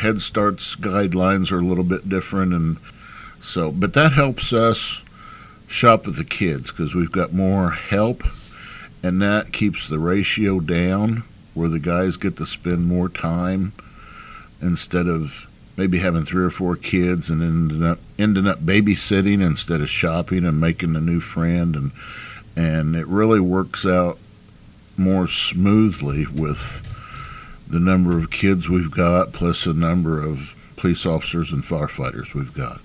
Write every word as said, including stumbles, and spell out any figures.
Head Start's guidelines are a little bit different, and so, but that helps us shop with the kids because we've got more help, and that keeps the ratio down where the guys get to spend more time instead of maybe having three or four kids and ending up ending up babysitting instead of shopping and making a new friend, and and it really works out more smoothly with the number of kids we've got plus the number of police officers and firefighters we've got.